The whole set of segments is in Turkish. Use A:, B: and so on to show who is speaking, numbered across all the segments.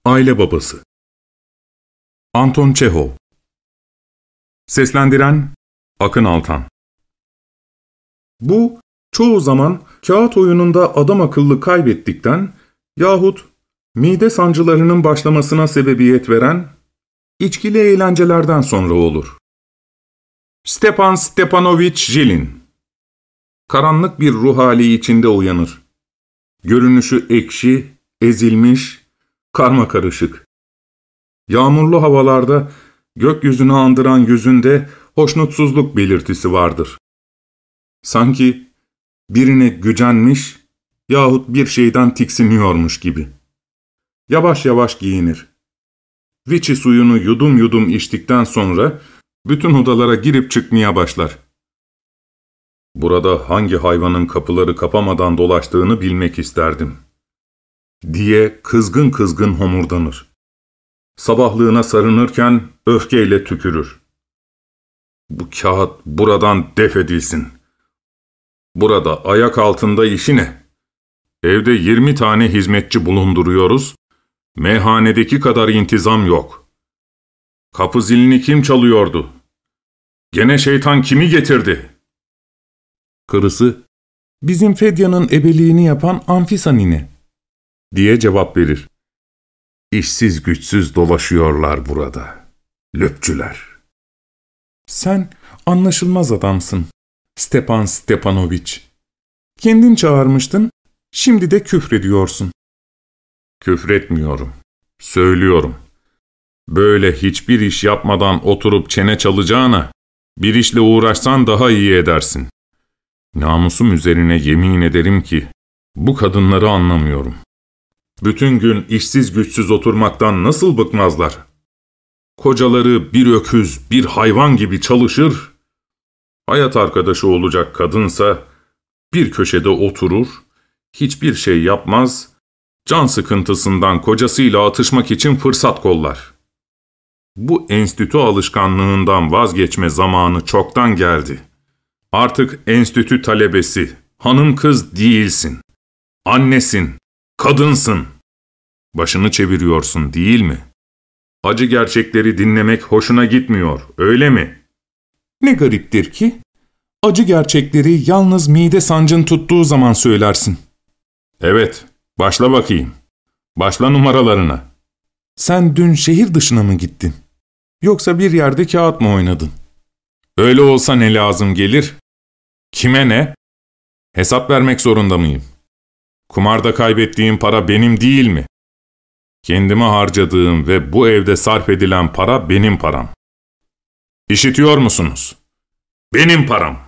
A: Aile babası Anton Çehov. Seslendiren Akın Altan. Bu, çoğu zaman kağıt oyununda adamakıllı kaybettikten yahut mide sancılarının başlamasına sebebiyet veren içkili eğlencelerden sonra olur. Stepan Stepanoviç Jilin karanlık bir ruh hali içinde uyanır. Görünüşü ekşi, ezilmiş, karmakarışık. Yağmurlu havalarda gökyüzünü andıran yüzünde hoşnutsuzluk belirtisi vardır. Sanki birine gücenmiş yahut bir şeyden tiksiniyormuş gibi. Yavaş yavaş giyinir. Vichy suyunu yudum yudum içtikten sonra bütün odalara girip çıkmaya başlar. "Burada hangi hayvanın kapıları kapamadan dolaştığını bilmek isterdim," diye kızgın kızgın homurdanır. Sabahlığına sarınırken öfkeyle tükürür. "Bu kağıt buradan def edilsin. Burada ayak altında işi ne? Evde 20 tane hizmetçi bulunduruyoruz. Meyhanedeki kadar intizam yok. Kapı zilini kim çalıyordu? Gene şeytan kimi getirdi?" Karısı, "Bizim Fedya'nın ebeliğini yapan Anfisa nine," diye cevap verir. "İşsiz güçsüz dolaşıyorlar burada. Löpçüler." "Sen anlaşılmaz adamsın, Stepan Stepanoviç. Kendin çağırmıştın, şimdi de küfrediyorsun." "Küfretmiyorum, söylüyorum. Böyle hiçbir iş yapmadan oturup çene çalacağına, bir işle uğraşsan daha iyi edersin. Namusum üzerine yemin ederim ki, bu kadınları anlamıyorum. Bütün gün işsiz güçsüz oturmaktan nasıl bıkmazlar? Kocaları bir öküz, bir hayvan gibi çalışır. Hayat arkadaşı olacak kadınsa bir köşede oturur, hiçbir şey yapmaz, can sıkıntısından kocasıyla atışmak için fırsat kollar. Bu enstitü alışkanlığından vazgeçme zamanı çoktan geldi. Artık enstitü talebesi, hanım kız değilsin. Annesin, kadınsın. Başını çeviriyorsun değil mi? Acı gerçekleri dinlemek hoşuna gitmiyor, öyle mi?" "Ne gariptir ki, acı gerçekleri yalnız mide sancın tuttuğu zaman söylersin." "Evet, başla bakayım. Başla numaralarına." "Sen dün şehir dışına mı gittin? Yoksa bir yerde kağıt mı oynadın?" "Öyle olsa ne lazım gelir? Kime ne? Hesap vermek zorunda mıyım? Kumarda kaybettiğim para benim değil mi? Kendime harcadığım ve bu evde sarf edilen para benim param. İşitiyor musunuz? Benim param."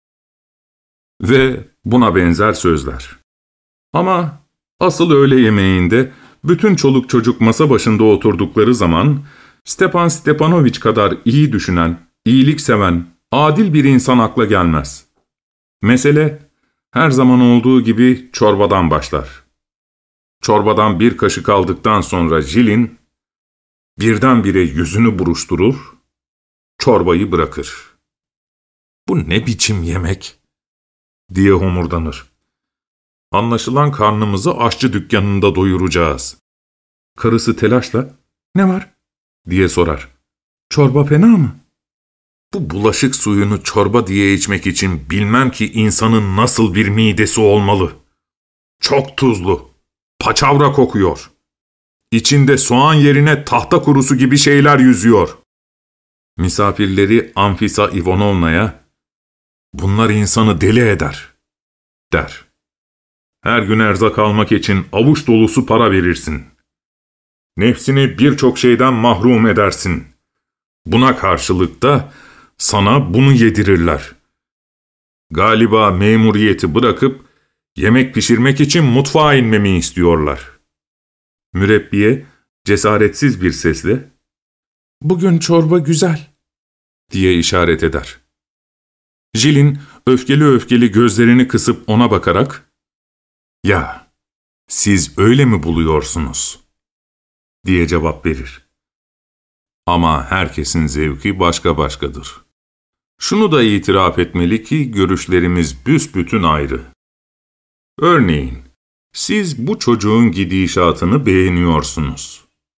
A: Ve buna benzer sözler. Ama asıl öğle yemeğinde bütün çoluk çocuk masa başında oturdukları zaman Stepan Stepanoviç kadar iyi düşünen, iyilik seven, adil bir insan akla gelmez. Mesele her zaman olduğu gibi çorbadan başlar. Çorbadan bir kaşık aldıktan sonra Jilin birdenbire yüzünü buruşturur, çorbayı bırakır. "Bu ne biçim yemek?" diye homurdanır. "Anlaşılan karnımızı aşçı dükkanında doyuracağız." Karısı telaşla, "Ne var?" diye sorar. "Çorba fena mı?" "Bu bulaşık suyunu çorba diye içmek için bilmem ki insanın nasıl bir midesi olmalı. Çok tuzlu, paçavra kokuyor. İçinde soğan yerine tahta kurusu gibi şeyler yüzüyor." Misafirleri Anfisa Ivanovna'ya, "Bunlar insanı deli eder," der. "Her gün erzak almak için avuç dolusu para verirsin. Nefsini birçok şeyden mahrum edersin. Buna karşılık da sana bunu yedirirler. Galiba memuriyeti bırakıp yemek pişirmek için mutfağa inmemi istiyorlar." Mürebbiye cesaretsiz bir sesle, "Bugün çorba güzel," diye işaret eder. Jilin öfkeli öfkeli gözlerini kısıp ona bakarak, "Ya, siz öyle mi buluyorsunuz?" diye cevap verir. Ama herkesin zevki başka başkadır. Şunu da itiraf etmeli ki görüşlerimiz büsbütün ayrı. Örneğin, siz bu çocuğun gidişatını beğeniyorsunuz.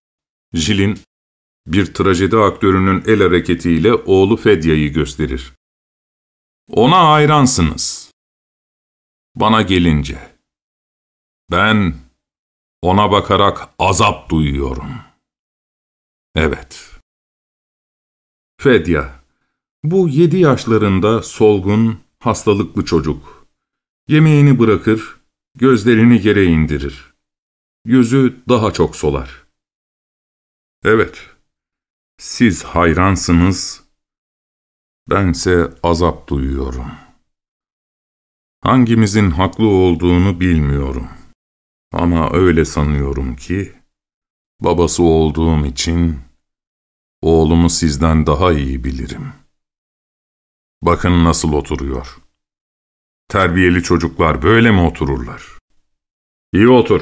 A: Jilin, bir trajedi aktörünün el hareketiyle oğlu Fedya'yı gösterir. Ona hayransınız. Bana gelince, ben ona bakarak azap duyuyorum. Evet. Fedya, bu 7 yaşlarında solgun, hastalıklı çocuk. Yemeğini bırakır, gözlerini yere indirir. Yüzü daha çok solar. Evet, siz hayransınız, bense azap duyuyorum. Hangimizin haklı olduğunu bilmiyorum. Ama öyle sanıyorum ki, babası olduğum için oğlumu sizden daha iyi bilirim. Bakın nasıl oturuyor. Terbiyeli çocuklar böyle mi otururlar? İyi otur.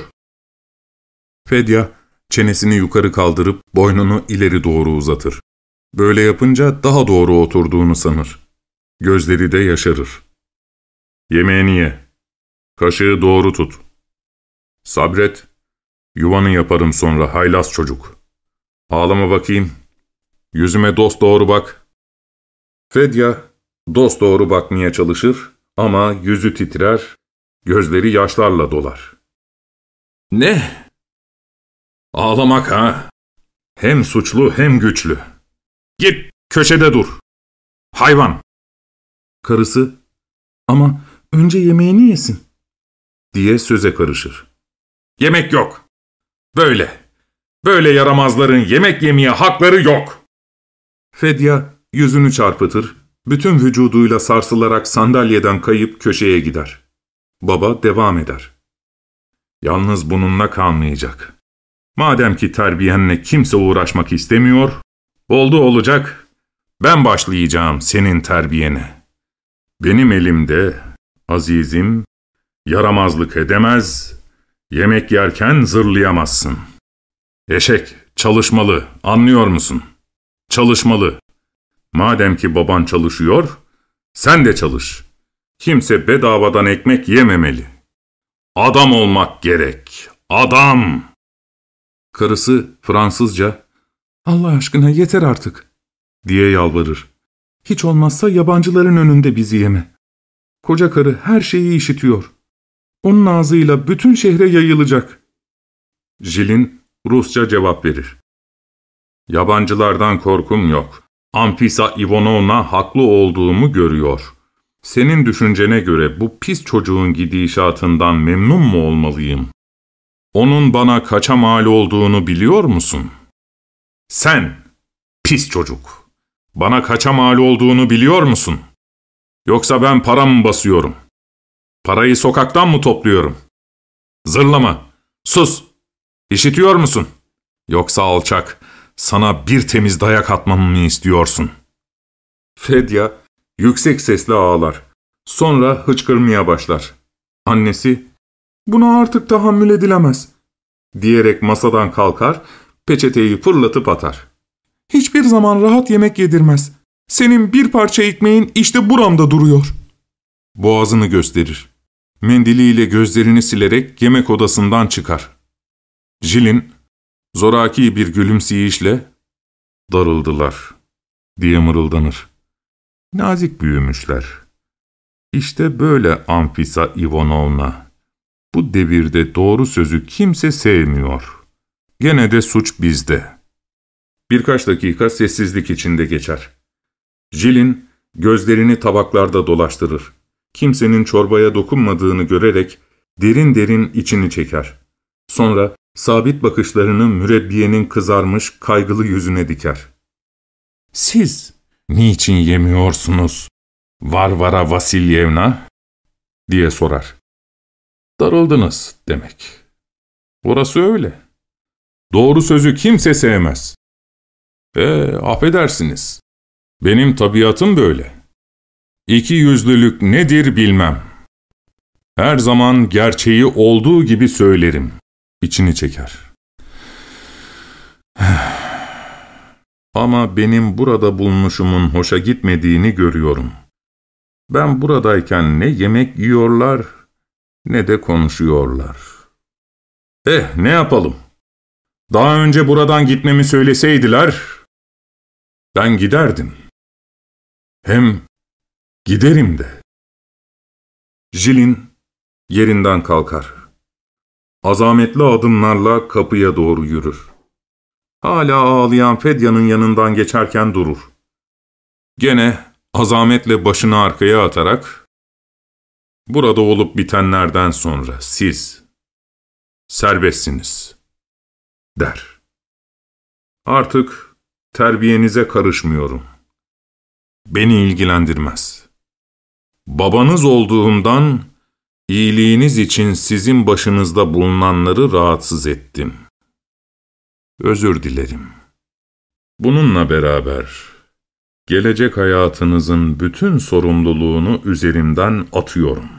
A: Fedya, çenesini yukarı kaldırıp boynunu ileri doğru uzatır. Böyle yapınca daha doğru oturduğunu sanır. Gözleri de yaşarır. Yemeğini ye. Kaşığı doğru tut. Sabret. Yuvanı yaparım sonra haylaz çocuk. Ağlama bakayım. Yüzüme dosdoğru bak. Fedya dosdoğru bakmaya çalışır ama yüzü titrer, gözleri yaşlarla dolar. Ne? Ağlamak ha? Hem suçlu hem güçlü. Git köşede dur. Hayvan. Karısı, ama önce yemeğini yesin, diye söze karışır. Yemek yok. Böyle yaramazların yemek yemeye hakları yok. Fedya yüzünü çarpıtır, bütün vücuduyla sarsılarak sandalyeden kayıp köşeye gider. Baba devam eder. Yalnız bununla kalmayacak. Madem ki terbiyenle kimse uğraşmak istemiyor, oldu olacak, ben başlayacağım senin terbiyene. Benim elimde, azizim, yaramazlık edemez, yemek yerken zırlayamazsın. Eşek, çalışmalı, anlıyor musun? Çalışmalı. Madem ki baban çalışıyor, sen de çalış. Kimse bedavadan ekmek yememeli. Adam olmak gerek, adam! Karısı Fransızca, Allah aşkına yeter artık, diye yalvarır. Hiç olmazsa yabancıların önünde bizi yeme. Koca karı her şeyi işitiyor. Onun ağzıyla bütün şehre yayılacak. Jilin Rusça cevap verir. Yabancılardan korkum yok. Anfisa Ivanovna haklı olduğumu görüyor. Senin düşüncene göre bu pis çocuğun gidişatından memnun mu olmalıyım? Onun bana kaça mal olduğunu biliyor musun? Sen, pis çocuk, bana kaça mal olduğunu biliyor musun? Yoksa ben para mı basıyorum? Parayı sokaktan mı topluyorum? Zırlama, sus! İşitiyor musun? Yoksa alçak, sana bir temiz dayak atmamı mı istiyorsun? Fedya yüksek sesle ağlar. Sonra hıçkırmaya başlar. Annesi, buna artık tahammül edilemez, diyerek masadan kalkar, peçeteyi fırlatıp atar. Hiçbir zaman rahat yemek yedirmez. Senin bir parça ekmeğin işte buramda duruyor. Boğazını gösterir. Mendiliyle gözlerini silerek yemek odasından çıkar. Jilin, zoraki bir gülümseyişle, darıldılar, diye mırıldanır. Nazik büyümüşler. İşte böyle Anfisa Ivanovna. Bu devirde doğru sözü kimse sevmiyor. Gene de suç bizde. Birkaç dakika sessizlik içinde geçer. Jilin gözlerini tabaklarda dolaştırır. Kimsenin çorbaya dokunmadığını görerek derin derin içini çeker. Sonra sabit bakışlarını mürebbiyenin kızarmış, kaygılı yüzüne diker. Siz niçin yemiyorsunuz, Varvara Vasilyevna? Diye sorar. Darıldınız demek. Orası öyle. Doğru sözü kimse sevmez. Affedersiniz. Benim tabiatım böyle. İkiyüzlülük nedir bilmem. Her zaman gerçeği olduğu gibi söylerim. İçini çeker. Ama benim burada bulunuşumun hoşa gitmediğini görüyorum. Ben buradayken ne yemek yiyorlar, ne de konuşuyorlar. Ne yapalım? Daha önce buradan gitmemi söyleseydiler, ben giderdim. Hem giderim de. Jilin yerinden kalkar. Azametli adımlarla kapıya doğru yürür. Hala ağlayan Fedya'nın yanından geçerken durur. Gene azametle başını arkaya atarak, "Burada olup bitenlerden sonra siz serbestsiniz," der. "Artık terbiyenize karışmıyorum. Beni ilgilendirmez. Babanız olduğumdan iyiliğiniz için sizin başınızda bulunanları rahatsız ettim. Özür dilerim. Bununla beraber gelecek hayatınızın bütün sorumluluğunu üzerimden atıyorum."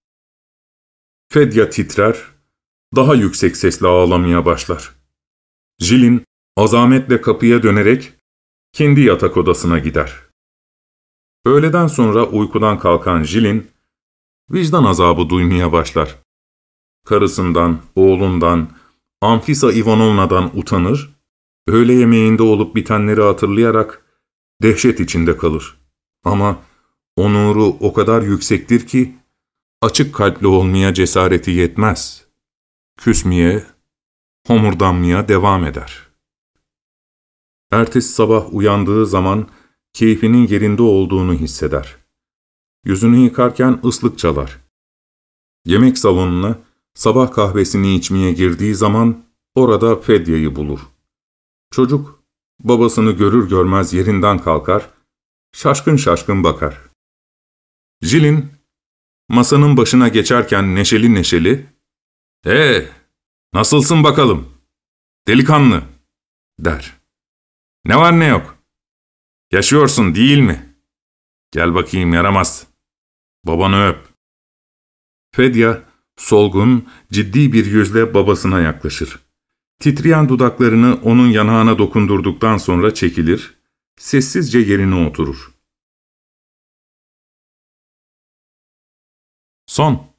A: Fedya titrer, daha yüksek sesle ağlamaya başlar. Jilin azametle kapıya dönerek kendi yatak odasına gider. Öğleden sonra uykudan kalkan Jilin, vicdan azabı duymaya başlar. Karısından, oğlundan, Anfisa Ivanovna'dan utanır, öğle yemeğinde olup bitenleri hatırlayarak dehşet içinde kalır. Ama onuru o kadar yüksektir ki, açık kalpli olmaya cesareti yetmez. Küsmeye, homurdanmaya devam eder. Ertesi sabah uyandığı zaman keyfinin yerinde olduğunu hisseder. Yüzünü yıkarken ıslık çalar. Yemek salonuna sabah kahvesini içmeye girdiği zaman orada Fedya'yı bulur. Çocuk babasını görür görmez yerinden kalkar, şaşkın şaşkın bakar. Jilin masanın başına geçerken neşeli neşeli, Nasılsın bakalım, delikanlı?" der. "Ne var ne yok? Yaşıyorsun değil mi? Gel bakayım yaramaz. Babanı öp." Fedya, solgun, ciddi bir yüzle babasına yaklaşır. Titreyen dudaklarını onun yanağına dokundurduktan sonra çekilir, sessizce yerine oturur. Son